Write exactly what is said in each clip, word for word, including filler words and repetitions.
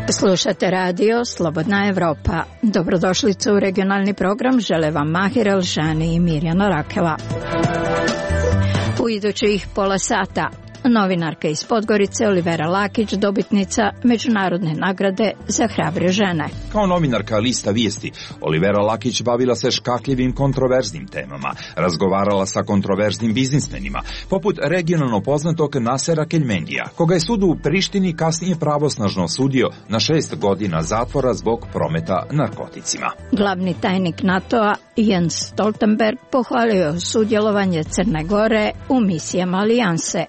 Slušate radio Slobodna Evropa. Dobrodošlicu u regionalni program žele vam Mahir Elžani i Mirjana Rakela. U idućih pola sata novinarka iz Podgorice Olivera Lakić, dobitnica međunarodne nagrade za hrabre žene. Kao novinarka Lista vijesti, Olivera Lakić bavila se škakljivim kontroverznim temama, razgovarala sa kontroverznim biznismenima, poput regionalno poznatog Nasera Keljmendija, koga je sud u Prištini kasnije pravosnažno osudio na šest godina zatvora zbog prometa narkoticima. Glavni tajnik NATO-a Jens Stoltenberg pohvalio je sudjelovanje Crne Gore u misijama alijanse.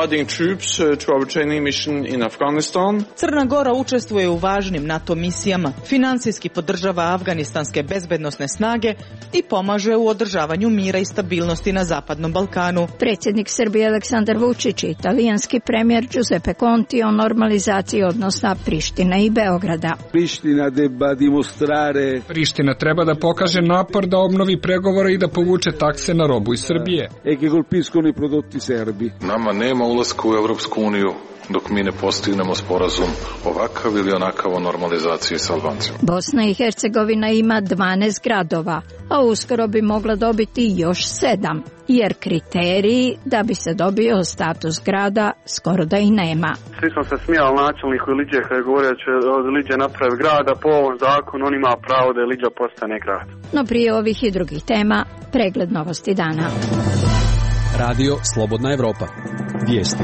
Crna Gora učestvuje u važnim NATO misijama, financijski podržava afganistanske bezbednosne snage i pomaže u održavanju mira i stabilnosti na Zapadnom Balkanu. Predsjednik Srbije Aleksandar Vučić i italijanski premijer Giuseppe Conte o normalizaciji odnosa Prištine i Beograda. Priština debba dimostrare. Priština treba da pokaže napor da obnovi pregovore i da povuče takse na robu iz Srbije. E che colpiscono i prodotti serbi. Nama nema ulaska u Europsku uniju dok mi ne postignemo sporazum ovakav ili onakav o normalizaciji s Albancima. Bosna i Hercegovina ima dvanaest gradova, a uskoro bi mogla dobiti još sedam, jer kriteriji da bi se dobio status grada skoro da i nema. Svi smo se smijali načelniku Iliđe kada je govorio da će od Iliđe napravi grada, po ovom zakonu on ima pravo da Iliđa postane grad. No prije ovih i drugih tema, pregled novosti dana. Radio Slobodna Evropa. Vijesti.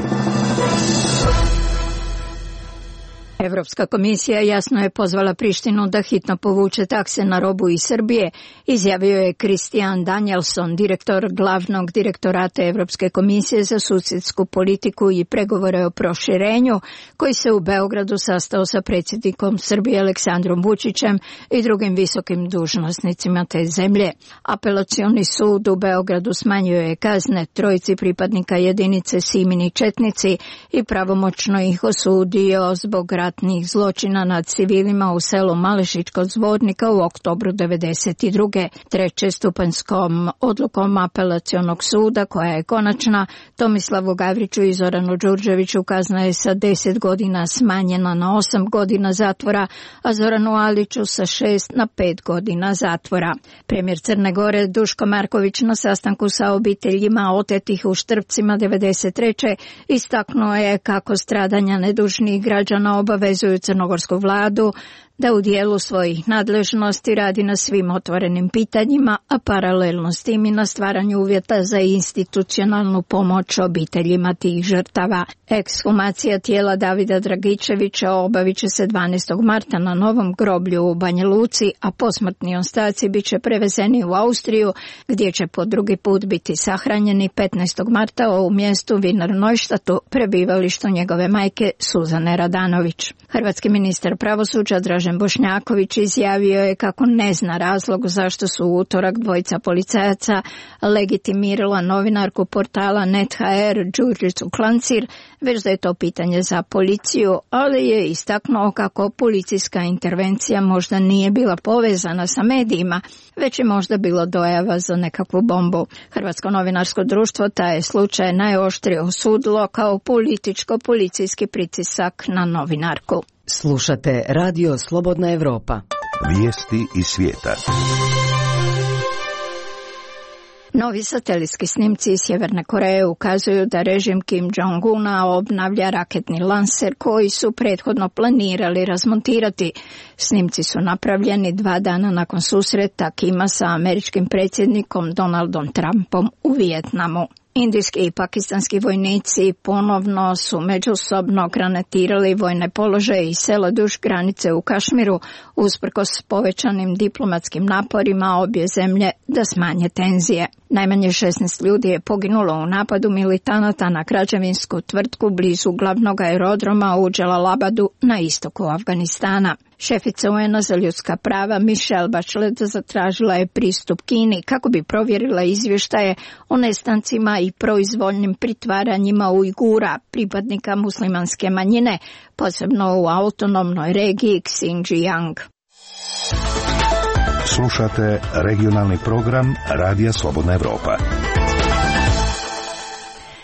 Evropska komisija jasno je pozvala Prištinu da hitno povuče takse na robu iz Srbije, izjavio je Christian Danielson, direktor glavnog direktorata Evropske komisije za susjedsku politiku i pregovore o proširenju, koji se u Beogradu sastao sa predsjednikom Srbije Aleksandrom Vučićem i drugim visokim dužnosnicima te zemlje. Apelacioni sud u Beogradu smanjuje je kazne trojici pripadnika jedinice Simini četnici i pravomoćno ih osudio zbog ratnih zločina nad civilima u selu Malešić kod Zvornika u oktobru devedeset druge. Trećestupanjskom odlukom apelacionog suda, koja je konačna, Tomislavu Gavriću i Zoranu Đurđeviću kazna je sa deset godina smanjena na osam godina zatvora, a Zoranu Aliću sa šest na pet godina zatvora. Premijer Crne Gore Duško Marković na sastanku sa obiteljima otetih u Štrpcima devedeset treće istaknuo je kako stradanja nedužnih građana obavezuju crnogorsku vladu da u dijelu svojih nadležnosti radi na svim otvorenim pitanjima, a paralelno s tim i na stvaranju uvjeta za institucionalnu pomoć obiteljima tih žrtava. Ekshumacija tijela Davida Dragičevića obavit će se dvanaestog marta na novom groblju u Banja Luci, a posmrtni ostaci bit će prevezeni u Austriju, gdje će po drugi put biti sahranjeni petnaestog marta u mjestu Wiener Neuštatu, prebivalištu njegove majke Suzane Radanović. Hrvatski ministar pravosuđa Dražen Bošnjaković izjavio je kako ne zna razlog zašto su u utorak dvojica policajaca legitimirala novinarku portala Net ha er Đurđicu Klancir, već da je to pitanje za policiju, ali je istaknuo kako policijska intervencija možda nije bila povezana sa medijima, već je možda bilo dojava za nekakvu bombu. Hrvatsko novinarsko društvo taj je slučaj najoštrije osudilo kao političko-policijski pritisak na novinarku. Slušate Radio Slobodna Evropa. Vijesti iz svijeta. Novi satelitski snimci iz Sjeverne Koreje ukazuju da režim Kim Jong-una obnavlja raketni lanser koji su prethodno planirali razmontirati. Snimci su napravljeni dva dana nakon susreta Kima sa američkim predsjednikom Donaldom Trumpom u Vijetnamu. Indijski i pakistanski vojnici ponovno su međusobno granatirali vojne položaje i sela duž granice u Kašmiru, usprkos povećanim diplomatskim naporima obje zemlje da smanje tenzije. Najmanje šesnaest ljudi je poginulo u napadu militanata na građevinsku tvrtku blizu glavnog aerodroma u Dželalabadu na istoku Afganistana. Šefica U N-a za ljudska prava Michelle Bachelet zatražila je pristup Kini kako bi provjerila izvještaje o nestancima i proizvoljnim pritvaranjima Ujgura, pripadnika muslimanske manjine, posebno u autonomnoj regiji Xinjiang. Slušate regionalni program Radija Slobodna Evropa. Prema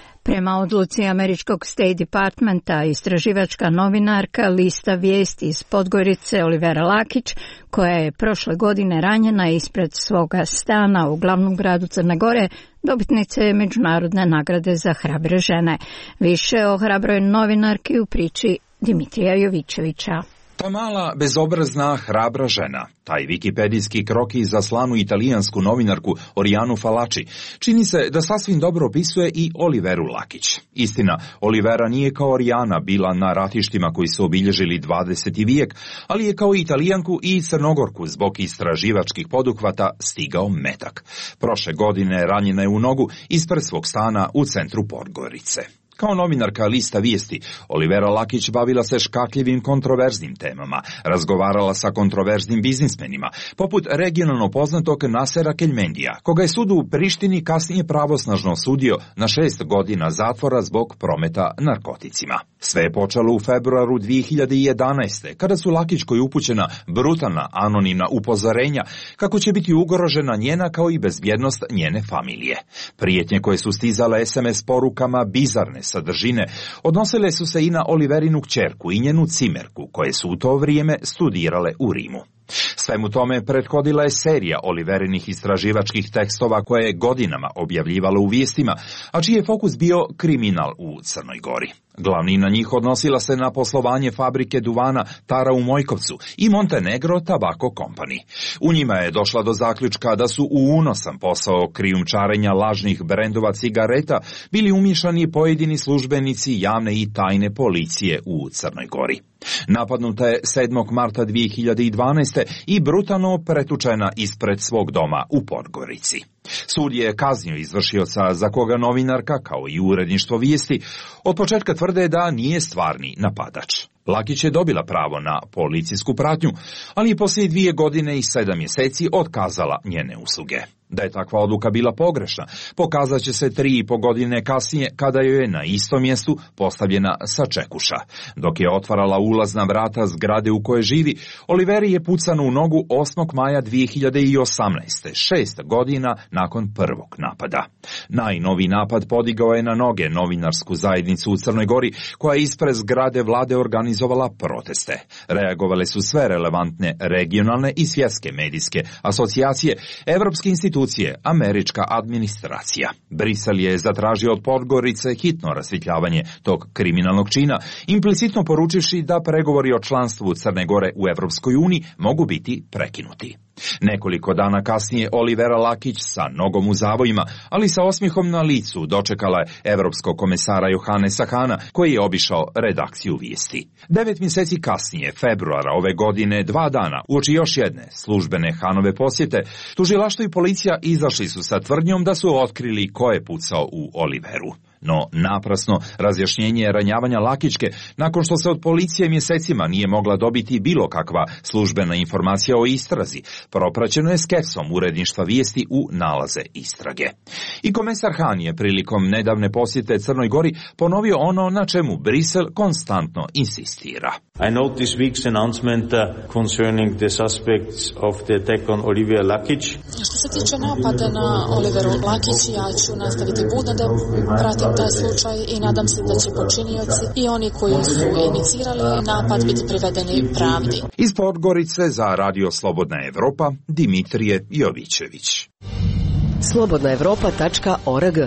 Prema odluci američkog State Departmenta, istraživačka novinarka lista vijesti iz Podgorice Olivera Lakić, koja je prošle godine ranjena ispred svoga stana u glavnom gradu Crne Gore, dobitnice je međunarodne nagrade za hrabre žene. Više o hrabroj novinarki u priči Dimitrija Jovićevića. Ta mala, bezobrazna, hrabra žena, taj wikipedijski kroki za slanu italijansku novinarku Orianu Falaci, čini se da sasvim dobro opisuje i Oliveru Lakić. Istina, Olivera nije kao Orijana bila na ratištima koji su obilježili dvadeseti vijek, ali je kao Italijanku i Crnogorku zbog istraživačkih poduhvata stigao metak. Prošle godine ranjena je u nogu ispred svog stana u centru Podgorice. Kao novinarka lista vijesti, Olivera Lakić bavila se škakljivim kontroverznim temama, razgovarala sa kontroverznim biznismenima, poput regionalno poznatog Nasera Keljmendija, koga je sud u Prištini kasnije pravosnažno osudio na šest godina zatvora zbog prometa narkoticima. Sve je počelo u februaru dvije hiljade jedanaeste. kada su Lakićkoj upućena brutalna anonimna upozorenja kako će biti ugrožena njena kao i bezbjednost njene familije. Prijetnje koje su stizale es em es porukama bizarne sadržine odnosile su se i na Oliverinu kćerku i njenu cimerku, koje su u to vrijeme studirale u Rimu. Svemu tome prethodila je serija Oliverinih istraživačkih tekstova koje je godinama objavljivala u vijestima, a čiji je fokus bio kriminal u Crnoj Gori. Glavnina njih odnosila se na poslovanje fabrike duvana Tara u Mojkovcu i Montenegro Tobacco Company. U njima je došla do zaključka da su u unosan posao krijumčarenja lažnih brendova cigareta bili umiješani pojedini službenici javne i tajne policije u Crnoj Gori. Napadnuta je sedmog marta dvije hiljade dvanaeste. i brutalno pretučena ispred svog doma u Podgorici. Sud je kaznio izvršioca za koga novinarka, kao i uredništvo vijesti, od početka tvrde da nije stvarni napadač. Lakić je dobila pravo na policijsku pratnju, ali je poslije dvije godine i sedam mjeseci otkazala njene usluge. Da je takva odluka bila pogrešna, pokazat će se tri i po godine kasnije kada joj je na istom mjestu postavljena sačekuša. Dok je otvarala ulazna vrata zgrade u kojoj živi, Oliveri je pucano u nogu osmog maja dvije hiljade osamnaeste. šest godina nakon prvog napada. Najnoviji napad podigao je na noge novinarsku zajednicu u Crnoj Gori, koja je ispred zgrade vlade organizovala proteste. Reagovale su sve relevantne regionalne i svjetske medijske asocijacije, evropske institucije, američka administracija. Brisel je zatražio od Podgorice hitno rasvjetljavanje tog kriminalnog čina, implicitno poručivši da pregovori o članstvu Crne Gore u Evropskoj uniji mogu biti prekinuti. Nekoliko dana kasnije Olivera Lakić sa nogom u zavojima, ali sa osmijehom na licu, dočekala je evropskog komesara Johannesa Hana, koji je obišao redakciju vijesti. Devet mjeseci kasnije, februara ove godine, dva dana, uoči još jedne službene Hanove posjete, tužilaštvo i policija izašli su sa tvrdnjom da su otkrili ko je pucao u Oliveru. No, naprasno razjašnjenje ranjavanja Lakićke, nakon što se od policije mjesecima nije mogla dobiti bilo kakva službena informacija o istrazi, propraćeno je skepsom uredništva vijesti u nalaze istrage. I komesar Han je prilikom nedavne posjete Crnoj Gori ponovio ono na čemu Brisel konstantno insistira. I note this week's announcement uh, concerning the suspects of the attack on Olivia Lakić. Što se tiče napada na Oliveru Lakić, ja ću nastaviti budno da pratim taj slučaj i nadam se da će počinioci i oni koji su inicirali napad biti privedeni pravdi. Iz Podgorice za Radio Slobodna Evropa, Dimitrije Jovićević. slobodna evropa tačka org.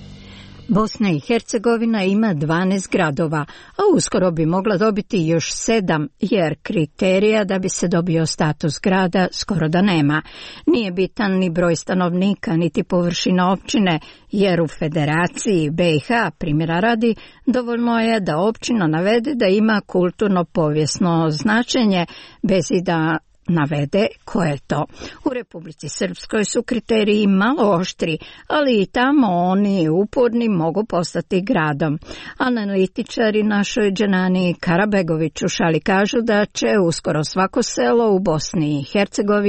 Bosna i Hercegovina ima dvanaest gradova, a uskoro bi mogla dobiti još sedam, jer kriterija da bi se dobio status grada skoro da nema. Nije bitan ni broj stanovnika, niti površina općine, jer u Federaciji be i ha, primjera radi, dovoljno je da općina navede da ima kulturno-povijesno značenje, bez i da navede ko je to. U Republici Srpskoj su kriteriji malo oštri, ali i tamo oni uporni mogu postati gradom. Analitičari našoj Dženani Karabegović u šali kažu da će uskoro svako selo u Bosni i Hercegovini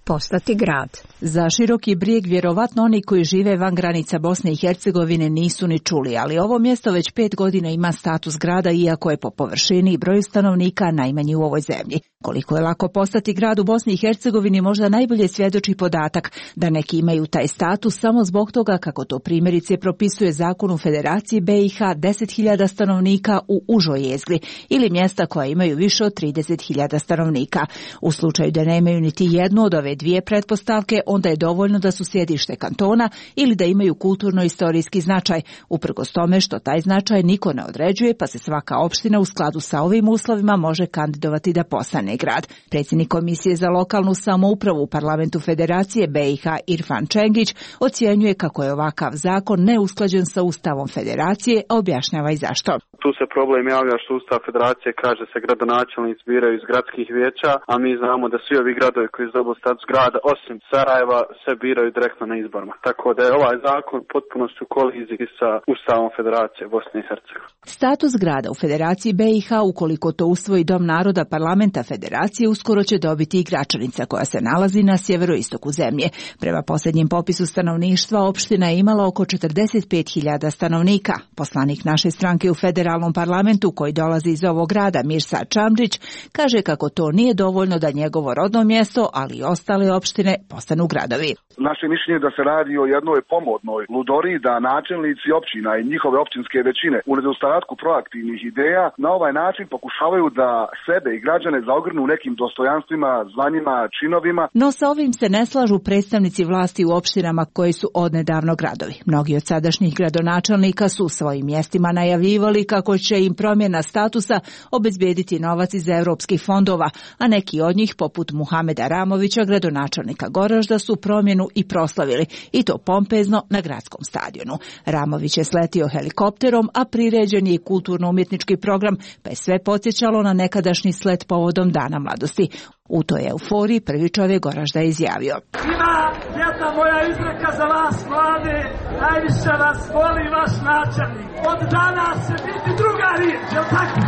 postati grad. Za Široki Brijeg vjerovatno oni koji žive van granica Bosne i Hercegovine nisu ni čuli, ali ovo mjesto već pet godina ima status grada, iako je po površini i broju stanovnika najmanji u ovoj zemlji. Koliko je lako postati grad u Bosni i Hercegovini možda najbolje svjedoči podatak da neki imaju taj status samo zbog toga kako to primjerice propisuje zakon u Federaciji B i H deset hiljada stanovnika u užoj jezgri ili mjesta koja imaju više od trideset hiljada stanovnika. U slučaju da nemaju niti jednu od ove dvije pretpostavke, onda je dovoljno da su sjedište kantona ili da imaju kulturno-istorijski značaj, uprkos tome što taj značaj niko ne određuje, pa se svaka opština u skladu sa ovim uslovima može kandidovati da postane grad. Predsjednik Komisije za lokalnu samoupravu u Parlamentu Federacije B i H Irfan Čengić ocjenjuje kako je ovakav zakon neusklađen sa Ustavom Federacije, a objašnjava i zašto. Tu se problem javlja što Ustav Federacije kaže se gradonačelnici biraju iz gradskih vijeća, a mi znamo da svi ovi gradovi koji zovu status grada, osim Sarajeva, se biraju direktno na izborima. Tako da je ovaj zakon potpuno u koliziji sa Ustavom Federacije Bosne i Hercegovine. Status grada u Federaciji B i H, ukoliko to usvoji Dom naroda Parlamenta Federacije, uskoro će dobiti i Gračanica, koja se nalazi na sjeveroistoku zemlje. Prema posljednjem popisu stanovništva, opština je imala oko četrdeset pet hiljada stanovnika. Poslanik naše stranke u federalnom parlamentu, koji dolazi iz ovog grada, Mirsad Čamdžić, kaže kako to nije dovoljno da njegovo rodno mjesto, ali i ostale opštine postanu gradovi. Naše mišljenje je da se radi o jednoj pomodnoj ludori, da načelnici općina i njihove općinske većine u nedostatku proaktivnih ideja na ovaj način pokušavaju da sebe i građane zaogrnu nekim dostojanstvima, zvanjima, činovima. No sa ovim se ne slažu predstavnici vlasti u opštinama koji su odnedavno gradovi. Mnogi od sadašnjih gradonačelnika su u svojim mjestima najavljivali kako će im promjena statusa obezbijediti novac iz europskih fondova, a neki od njih, poput Muhameda Ramovića, gradonačelnika Goražda, su promjenu i proslavili, i to pompezno na gradskom stadionu. Ramović je sletio helikopterom, a priređen je i kulturno-umjetnički program, pa je sve podsjećalo na nekadašnji slet povodom Dana mladosti. U toj euforiji prvi čovjek Goražda je izjavio: Ima jedna moja izreka za vas, mlade, najviše vas voli vaš načelnik. Od danas će biti druga riječ, je li tako?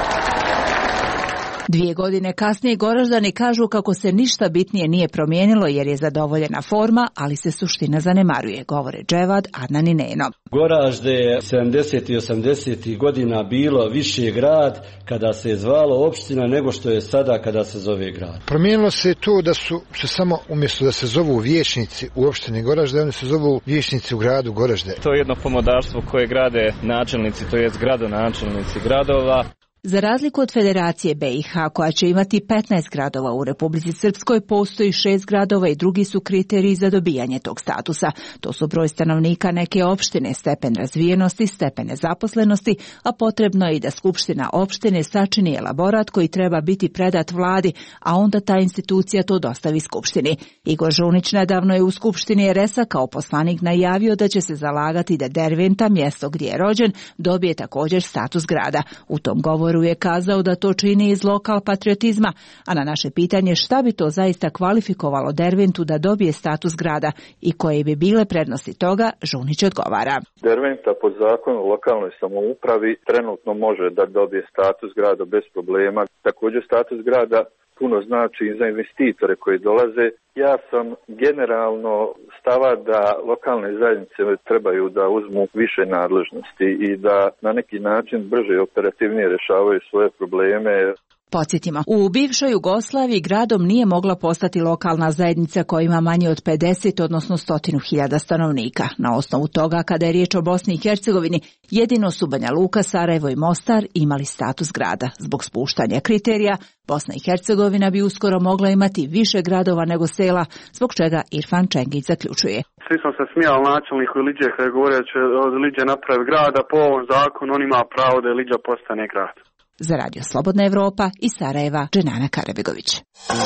Dvije godine kasnije Goraždani kažu kako se ništa bitnije nije promijenilo jer je zadovoljena forma, ali se suština zanemaruje, govore Dževad, Adnan i Neno. Goražde je sedamdesetih i osamdesetih godina bilo više grad kada se je zvalo opština nego što je sada kada se zove grad. Promijenilo se to da su se samo umjesto da se zovu vijećnici u opštini Goražde, oni se zovu vijećnici u gradu Goražde. To je jedno pomodarstvo koje grade načelnici, to je gradonačelnici gradova. Za razliku od Federacije B i H, koja će imati petnaest gradova u Republici Srpskoj, postoji šest gradova i drugi su kriteriji za dobijanje tog statusa. To su broj stanovnika neke opštine, stepen razvijenosti, stepen nezaposlenosti, a potrebno je i da Skupština opštine sačini elaborat koji treba biti predat vladi, a onda ta institucija to dostavi Skupštini. Igor Žunić nedavno je u Skupštini R S-a kao poslanik najavio da će se zalagati da Derventa, mjesto gdje je rođen, dobije također status grada. U tom govoru je kazao da to čini iz lokal patriotizma, a na naše pitanje šta bi to zaista kvalifikovalo Derventu da dobije status grada i koje bi bile prednosti toga, Žunić odgovara. Derventa po zakonu o lokalnoj samoupravi trenutno može da dobije status grada bez problema. Također status grada puno znači za investitore koji dolaze. Ja sam generalno stava da lokalne zajednice trebaju da uzmu više nadležnosti i da na neki način brže i operativnije rješavaju svoje probleme. Podsjetimo, u bivšoj Jugoslaviji gradom nije mogla postati lokalna zajednica koja ima manje od pedeset, odnosno stotinu hiljada stanovnika. Na osnovu toga, kada je riječ o Bosni i Hercegovini, jedino su Banja Luka, Sarajevo i Mostar imali status grada. Zbog spuštanja kriterija, Bosna i Hercegovina bi uskoro mogla imati više gradova nego sela, zbog čega Irfan Čengić zaključuje. Svi smo se smijali načelniku Iliđe kada je govorio da će od Iliđe napravi grada, po ovom zakonu on ima pravo da Iliđa postane grad. Za Radio Slobodna Evropa iz Sarajeva, Dženana Karabegović.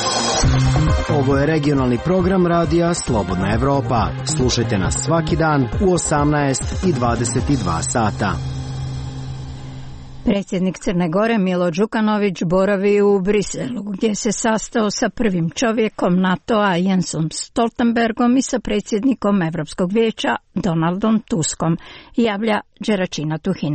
Ovo je regionalni program Radija Slobodna Evropa. Slušajte nas svaki dan u osamnaest i dvadeset dva sata. Predsjednik Crne Gore Milo Đukanović boravi u Briselu, gdje se sastao sa prvim čovjekom NATO-a Jensom Stoltenbergom i sa predsjednikom Europskog vijeća Donaldom Tuskom, javlja Đeračina Tuhina.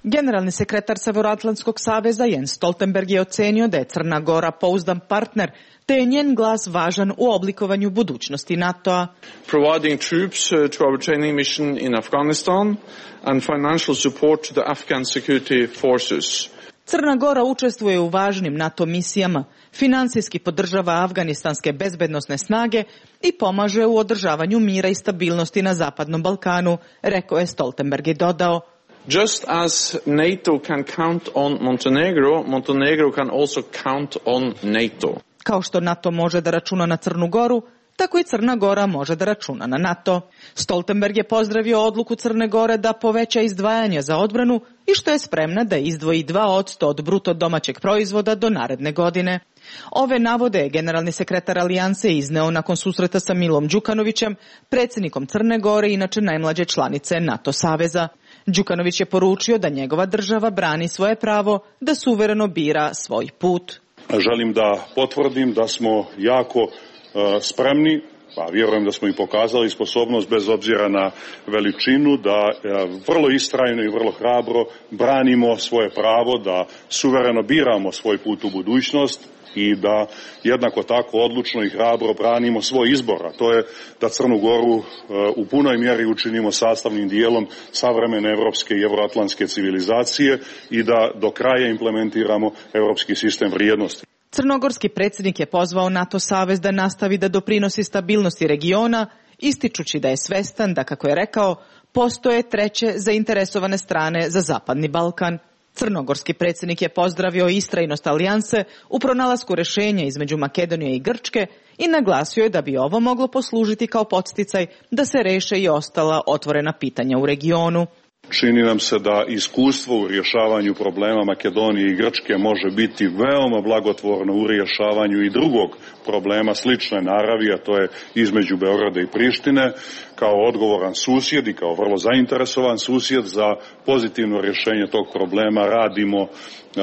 Generalni sekretar Severoatlantskog saveza Jens Stoltenberg je ocenio da je Crna Gora pouzdan partner, te je njen glas važan u oblikovanju budućnosti NATO-a. Providing troops to our training mission in Afghanistan and financial support to the Afghan security forces. Crna Gora učestvuje u važnim NATO misijama, finansijski podržava afganistanske bezbednosne snage i pomaže u održavanju mira i stabilnosti na Zapadnom Balkanu, rekao je Stoltenberg i dodao. Just as NATO can count on Montenegro, Montenegro can also count on NATO. Kao što NATO može da računa na Crnu Goru, tako i Crna Gora može da računa na NATO. Stoltenberg je pozdravio odluku Crne Gore da poveća izdvajanja za odbranu i što je spremna da izdvoji dva posto od bruto domaćeg proizvoda do naredne godine. Ove navode je generalni sekretar Alijanse izneo nakon susreta sa Milom Đukanovićem, predsjednikom Crne Gore, inače najmlađe članice NATO saveza. Đukanović je poručio da njegova država brani svoje pravo da suvereno bira svoj put. Želim da potvrdim da smo jako uh, spremni, pa vjerujem da smo i pokazali sposobnost bez obzira na veličinu, da uh, vrlo istrajno i vrlo hrabro branimo svoje pravo, da suvereno biramo svoj put u budućnost i da jednako tako odlučno i hrabro branimo svoj izbor, a to je da Crnu Goru uh, u punoj mjeri učinimo sastavnim dijelom savremene evropske i evroatlantske civilizacije i da do kraja implementiramo evropski sistem vrijednosti. Crnogorski predsjednik je pozvao NATO savez da nastavi da doprinosi stabilnosti regiona, ističući da je svestan da, kako je rekao, postoje treće zainteresovane strane za Zapadni Balkan. Crnogorski predsjednik je pozdravio istrajnost alijanse u pronalasku rješenja između Makedonije i Grčke i naglasio je da bi ovo moglo poslužiti kao podsticaj da se reše i ostala otvorena pitanja u regionu. Čini nam se da iskustvo u rješavanju problema Makedonije i Grčke može biti veoma blagotvorno u rješavanju i drugog problema slične naravi, a to je između Beograda i Prištine, kao odgovoran susjed i kao vrlo zainteresovan susjed za pozitivno rješenje tog problema radimo a,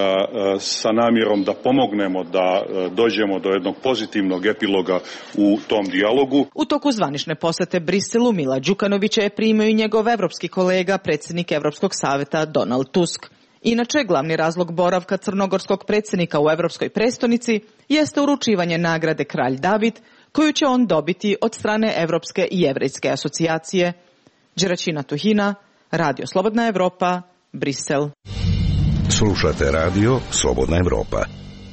a, sa namjerom da pomognemo da a, dođemo do jednog pozitivnog epiloga u tom dijalogu. U toku zvanične posete Briselu Mila Đukanovića je primio i njegov evropski kolega, predsjednik Evropskog saveta Donald Tusk. Inače, glavni razlog boravka crnogorskog predsjednika u Evropskoj prestonici jeste uručivanje nagrade Kralj David, koju će on dobiti od strane Evropske i Jevrejske asocijacije. Đeračina Tuhina, Radio Slobodna Evropa, Brisel. Slušate Radio Slobodna Evropa.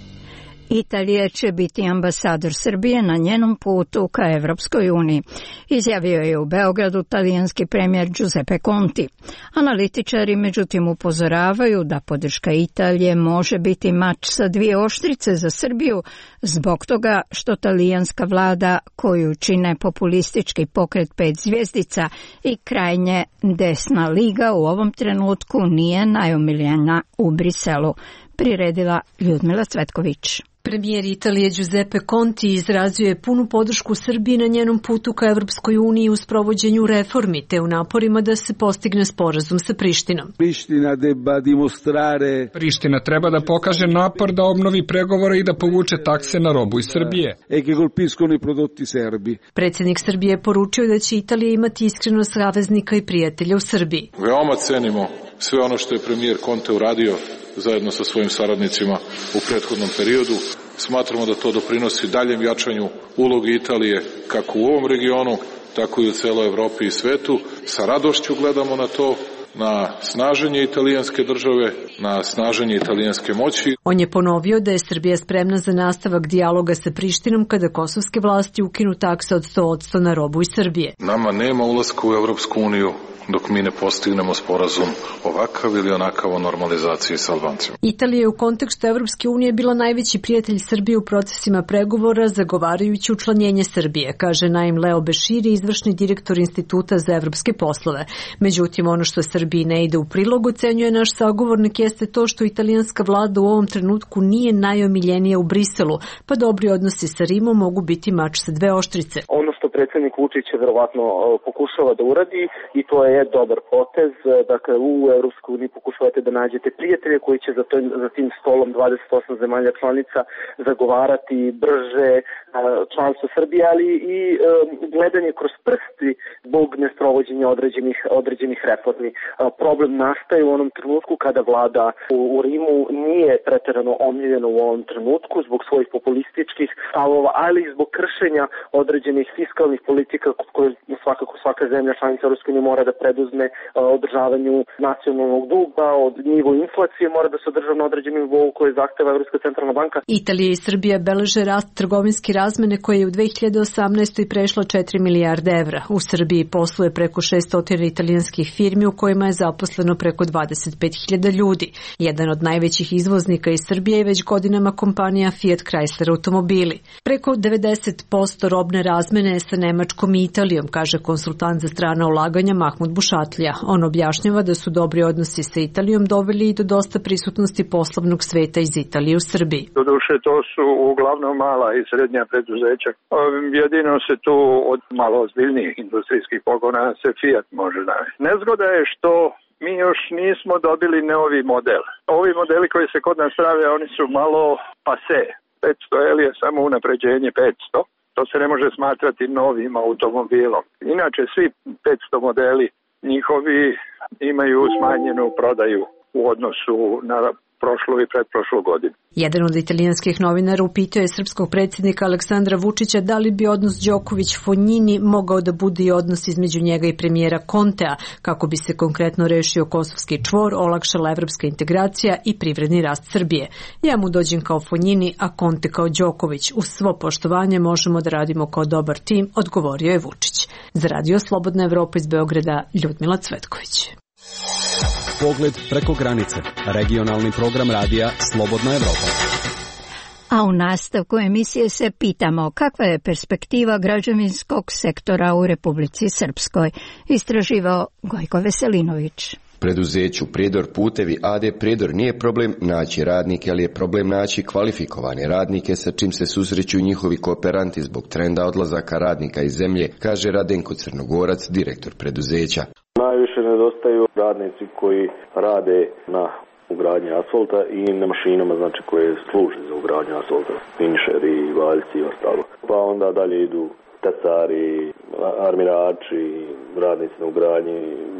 Italija će biti ambasador Srbije na njenom putu ka Evropskoj uniji, izjavio je u Beogradu talijanski premijer Giuseppe Conte. Analitičari međutim upozoravaju da podrška Italije može biti mač sa dvije oštrice za Srbiju zbog toga što talijanska vlada, koju čine populistički pokret pet zvjezdica i krajnje desna liga, u ovom trenutku nije najomiljena u Briselu, priredila Ljudmila Cvetković. Premijer Italije Giuseppe Conte izrazio je punu podršku Srbiji na njenom putu ka Evropskoj uniji u sprovođenju reformi te u naporima da se postigne sporazum sa Prištinom. Priština debba dimostrare. Priština treba da pokaže napor da obnovi pregovore i da povuče takse na robu iz Srbije. E che colpiscono i prodotti serbi. Predsjednik Srbije je poručio da će Italija imati iskreno saveznika i prijatelja u Srbiji. Veoma cenimo sve ono što je premijer Conte uradio zajedno sa svojim saradnicima u prethodnom periodu. Smatramo da to doprinosi daljem jačanju uloge Italije kako u ovom regionu, tako i u celoj Evropi i svetu. Sa radošću gledamo na to, na snaženje italijanske države, na snaženje italijanske moći. On je ponovio da je Srbija spremna za nastavak dijaloga sa Prištinom kada kosovske vlasti ukinu takse od sto posto na robu iz Srbije. Nama nema ulaska u Evropsku uniju dok mi ne postignemo sporazum ovakav ili onakav o normalizaciji sa Albancima. Italija je u kontekstu Evropske unije bila najveći prijatelj Srbije u procesima pregovora, zagovarajući učlanjenje Srbije, kaže Naim Leo Beširi, izvršni direktor Instituta za evropske poslove. Međutim, ono što Srbiji ne ide u prilog, ocenjuje naš sagovornik, jeste to što italijanska vlada u ovom trenutku nije najomiljenija u Briselu, pa dobri odnosi sa Rimom mogu biti mač sa dve oštrice. Ono što predsjednik Vučić verovatno pokušava da uradi, i to je dobar potez, dakle u Evropskoj uniji pokušavate da nađete prijatelje koji će za, to, za tim stolom dvadeset osam zemalja članica zagovarati brže članstvo Srbije, ali i gledanje kroz prsti zbog nesprovođenja određenih, određenih reformi. problem nastaje u onom trenutku kada vlada u, u Rimu nije preterano omiljena u ovom trenutku zbog svojih populističkih stavova, ali i zbog kršenja određenih fiskalnih politika koje svakako svaka zemlja članica Europske unije mora da preduzme održavanju nacionalnog duga, od nivo inflacije mora da se održava na određenom nivou koje zahteva Europska centralna banka. Italija i Srbija beleže rast trgovinske razmene koje je u dve hiljade osamnaestoj prešlo četiri milijarde evra. U Srbiji posluje preko šesto italijanskih firmi u kojima je zaposleno preko dvadeset pet hiljada ljudi. Jedan od najvećih izvoznika iz Srbije je već godinama kompanija Fiat Chrysler automobili. Preko devedeset posto robne razmene je sa Nemačkom i Italijom, kaže konsultant za strana ulaganja Mahmud Bušatlija. On objašnjava da su dobri odnosi sa Italijom doveli i do dosta prisutnosti poslovnog sveta iz Italije u Srbiji. Doduše, to su uglavnom mala i srednja preduzeća. Jedino se tu od malo ozbiljnijih industrijskih pogona se Fiat može navesti. Nezgoda je što mi još nismo dobili novi model. Ovi modeli koji se kod nas prave, oni su malo pase. petsto L je samo unapređenje petsto. To se ne može smatrati novim automobilom. Inače, svi petsto modeli njihovi imaju smanjenu prodaju u odnosu na prošlu i pretprošlu godinu. Jedan od italijanskih novinara upitao je srpskog predsjednika Aleksandra Vučića da li bi odnos Đoković-Fonjini mogao da bude i odnos između njega i premijera Kontea, kako bi se konkretno rešio kosovski čvor, olakšala evropska integracija i privredni rast Srbije. Ja mu dođem kao Fonjini, a Konte kao Đoković. Uz svo poštovanje možemo da radimo kao dobar tim, odgovorio je Vučić. Za Radio Slobodna Evropa iz Beograda, Ljudmila Cvetković. Pogled preko granice. Regionalni program radija Slobodna Evropa. A u nastavku emisije se pitamo kakva je perspektiva građevinskog sektora u Republici Srpskoj, istraživao Gojko Veselinović. Preduzeću Prijedor putevi A D Prijedor nije problem naći radnike, ali je problem naći kvalifikovane radnike sa čim se susreću njihovi kooperanti zbog trenda odlazaka radnika iz zemlje, kaže Radenko Crnogorac, direktor preduzeća. Najviše nedostaju radnici koji rade na ugradnji asfalta i na mašinama, znači koje služe za ugradnju asfalta, inšeri, valjci i ostalo. Pa onda dalje idu tesari, armirači, radnici na ugradnji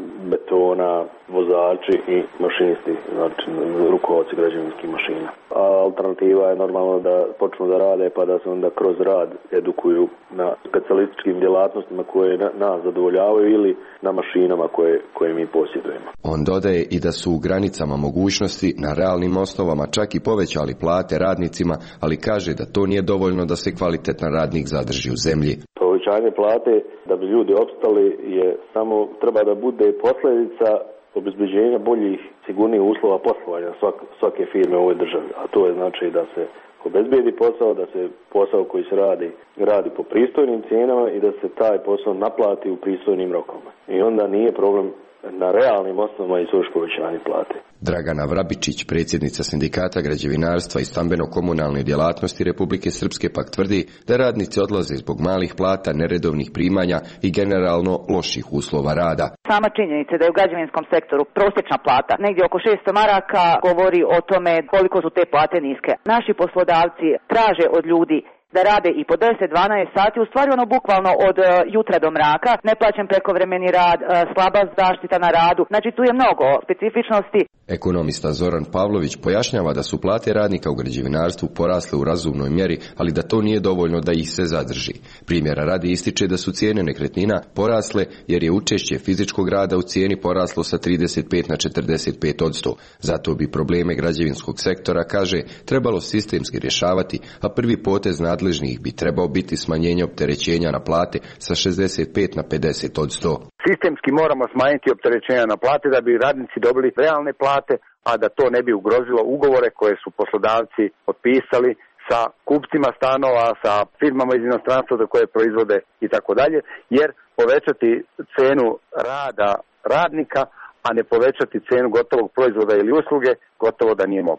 betona, vozači i mašinisti, znači rukovodci građevinskih mašina. A alternativa je normalno da počnu da rade pa da se onda kroz rad edukuju na specijalističkim djelatnostima koje nas zadovoljavaju ili na mašinama koje, koje mi posjedujemo. On dodaje i da su u granicama mogućnosti na realnim osnovama čak i povećali plate radnicima, ali kaže da to nije dovoljno da se kvalitetan radnik zadrži u zemlji. Povećanje plate da bi ljudi opstali je samo treba da bude posljedica obezbeđenja boljih, sigurnijih uslova poslovanja svak, svake firme u ovoj državi. A to je znači da se obezbedi posao, da se posao koji se radi, radi po pristojnim cijenama i da se taj posao naplati u pristojnim rokovima. I onda nije problem na realnim osnovama i svoje povećanje plate. Dragana Vrabičić, predsjednica Sindikata građevinarstva i stambeno-komunalne djelatnosti Republike Srpske, pak tvrdi da radnici odlaze zbog malih plata, neredovnih primanja i generalno loših uslova rada. Sama činjenica da je u građevinskom sektoru prosječna plata negdje oko šesto maraka govori o tome koliko su te plate niske. Naši poslodavci traže od ljudi da rade i po deset do dvanaest sati, u stvari ono bukvalno od uh, jutra do mraka, neplaćen prekovremeni rad, uh, slaba zaštita na radu, znači tu je mnogo specifičnosti. Ekonomista Zoran Pavlović pojašnjava da su plate radnika u građevinarstvu porasle u razumnoj mjeri, ali da to nije dovoljno da ih se zadrži. Primjera radi ističe da su cijene nekretnina porasle jer je učešće fizičkog rada u cijeni poraslo sa trideset pet na četrdeset pet odsto. Zato bi probleme građevinskog sektora, kaže, trebalo sistemski rješavati, a prvi potez nadležnih bi trebao biti smanjenje opterećenja na plate sa šezdeset pet na pedeset odsto. Sistemski moramo smanjiti opterećenja na plate da bi radnici dobili realne plate, a da to ne bi ugrozilo ugovore koje su poslodavci potpisali sa kupcima stanova, sa firmama iz inostranstva za koje proizvode i tako dalje, jer povećati cenu rada radnika, a ne povećati cenu gotovog proizvoda ili usluge, gotovo da nije moguće.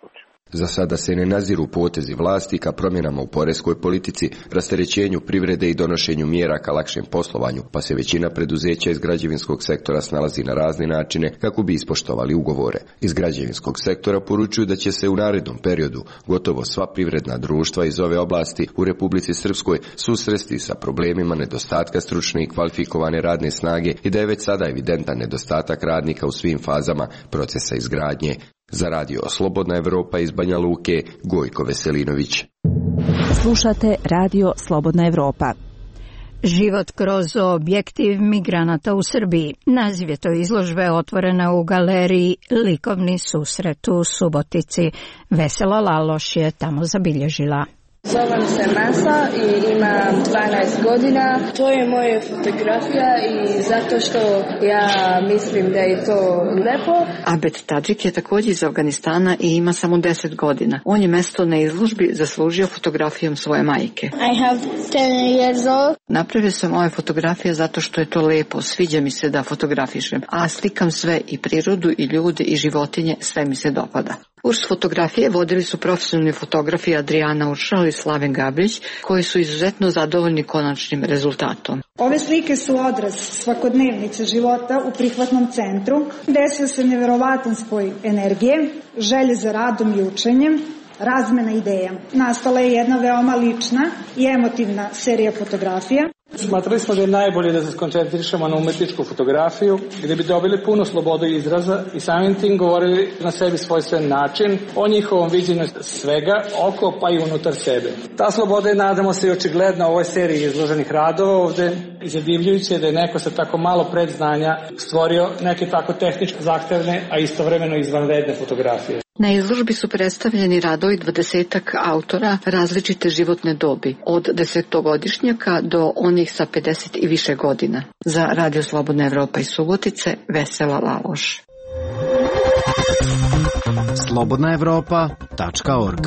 Za sada se ne naziru potezi vlasti ka promjenama u poreskoj politici, rasterećenju privrede i donošenju mjera ka lakšem poslovanju, pa se većina preduzeća iz građevinskog sektora snalazi na razne načine kako bi ispoštovali ugovore. Iz građevinskog sektora poručuju da će se u narednom periodu gotovo sva privredna društva iz ove oblasti u Republici Srpskoj susresti sa problemima nedostatka stručne i kvalifikovane radne snage i da je već sada evidentan nedostatak radnika u svim fazama procesa izgradnje. Za radio Slobodna Evropa iz Banja Luke, Gojko Veselinović. Slušate radio Slobodna Evropa. Život kroz objektiv migranata u Srbiji. Naziv je to izložbe otvorena u galeriji Likovni susret u Subotici. Vesela Laloš je tamo zabilježila. Zovem se Masa i imam dvanaest godina. To je moja fotografija i zato što ja mislim da je to lepo. Abed Tadžik je također iz Afganistana i ima samo deset godina. On je mjesto na izložbi zaslužio fotografijom svoje majke. I have ten years old. Napravio sam ove fotografije zato što je to lepo, sviđa mi se da fotografišem, a slikam sve i prirodu i ljude i životinje, sve mi se dopada. Kurs fotografije vodili su profesionalni fotografi Adriana Uršal i Slaven Gabrić, koji su izuzetno zadovoljni konačnim rezultatom. Ove slike su odraz svakodnevnice života u prihvatnom centru. Desio se neverovatan spoj energije, želje za radom i učenjem, razmena ideja. Nastala je jedna veoma lična i emotivna serija fotografija. Smatrali smo da je najbolje da se skoncentrišemo na umetničku fotografiju, gdje bi dobili puno slobodu izraza i samim tim govorili na sebi svojstven način o njihovom viđenju svega oko pa i unutar sebe. Ta sloboda je, nadamo se, i očigledna u ovoj seriji izloženih radova ovde. Zadivljujuće je da je neko sa tako malo predznanja stvorio neke tako tehnički zahtevne, a istovremeno izvanredne fotografije. Na izložbi su predstavljeni radovi dvadesetak autora različite životne dobi, od desetogodišnjaka do onih sa pedeset i više godina. Za Radio Slobodna Evropa iz Subotice, Vesela Laloš. slobodna evropa tačka org.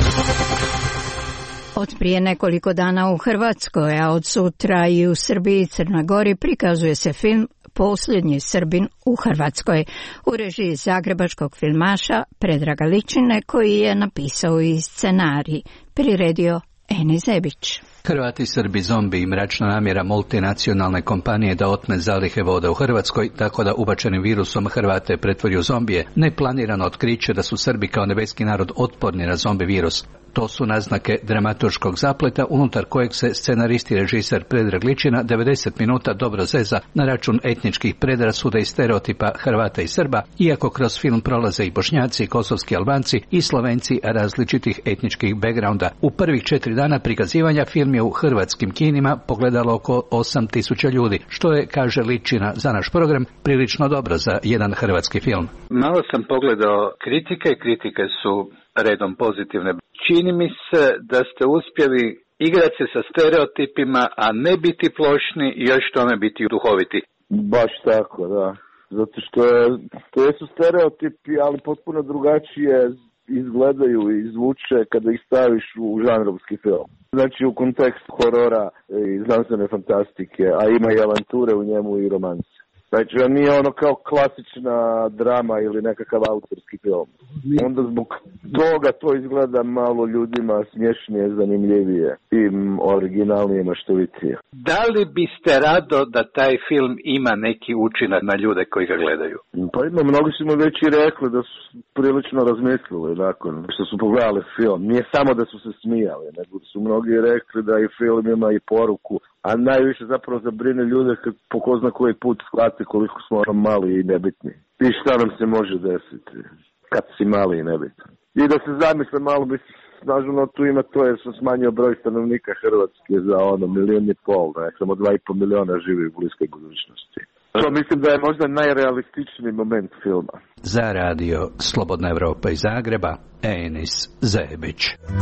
Od prije nekoliko dana u Hrvatskoj, a od sutra i u Srbiji i Crnoj Gori prikazuje se film Posljednji Srbin u Hrvatskoj u režiji zagrebačkog filmaša Predraga Ličine, koji je napisao i scenarij. Priredio Eni Zebić. Hrvati, Srbi, zombi i mračna namjera multinacionalne kompanije da otme zalihe voda u Hrvatskoj, tako da ubačenim virusom Hrvate pretvori u zombije, neplanirano otkriće da su Srbi kao nebeski narod otporni na zombi virus. To su naznake dramaturškog zapleta unutar kojeg se scenarist i režiser Predrag Ličina devedeset minuta dobro zeza na račun etničkih predrasuda i stereotipa Hrvata i Srba, iako kroz film prolaze i Bošnjaci, i kosovski Albanci i Slovenci različitih etničkih backgrounda. U prvih četiri dana prikazivanja film je u hrvatskim kinima pogledalo oko osam tisuća ljudi, što je, kaže Ličina za naš program, prilično dobro za jedan hrvatski film. Malo sam pogledao kritike, kritike su redom pozitivne. Čini mi se da ste uspjeli igrati se sa stereotipima, a ne biti plošni i još tome biti duhoviti. Baš tako, da. Zato što je, to su stereotipi, ali potpuno drugačije izgledaju i zvuče kada ih staviš u žanrovski film. Znači u kontekstu horora i znanstvene fantastike, a ima i avanture u njemu i romanse. Znači, on nije ono kao klasična drama ili nekakav autorski film. Onda zbog toga to izgleda malo ljudima smješnije, zanimljivije i originalnije, maštovitije. Da li biste rado da taj film ima neki učinak na ljude koji ga gledaju? Pa ima, mnogi su mu već i rekli da su prilično razmislili nakon što su pogledali film. Nije samo da su se smijali, nego su mnogi rekli da i film ima i poruku, a najviše zapravo zabrine ljude kad po ko zna koji put shvati koliko smo ono mali i nebitni. I šta nam se može desiti kad si mali i nebitan. I da se zamisle malo, mislim, snažno tu ima to jer sam smanjio broj stanovnika Hrvatske za ono milijon i pol, ne, samo dva i pol miliona živi u bliskoj budućnosti. To mislim da je možda najrealističniji moment filma. Za radio Slobodna Evropa iz Zagreba, Enis Zebić.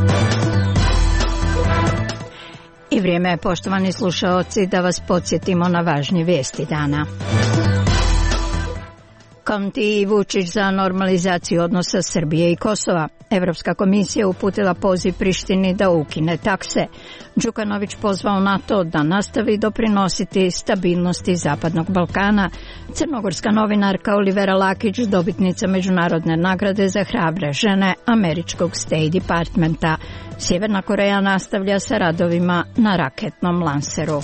I vrijeme je, poštovani slušaoci, da vas podsjetimo na važnje vijesti dana. Konti i Vučić za normalizaciju odnosa Srbije i Kosova. Evropska komisija uputila poziv Prištini da ukine takse. Đukanović pozvao NATO da nastavi doprinositi stabilnosti Zapadnog Balkana. Crnogorska novinarka Olivera Lakić, dobitnica međunarodne nagrade za hrabre žene američkog State Departmenta. Sjeverna Koreja nastavlja sa radovima na raketnom lanseru.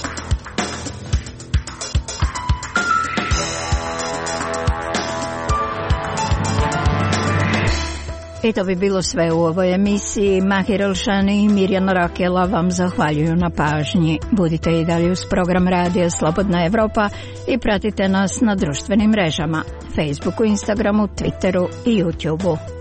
I to bi bilo sve u ovoj emisiji. Mahir Elšani i Mirjana Rakela vam zahvaljuju na pažnji. Budite i dalje uz program Radija Slobodna Evropa i pratite nas na društvenim mrežama, Facebooku, Instagramu, Twitteru i YouTubeu.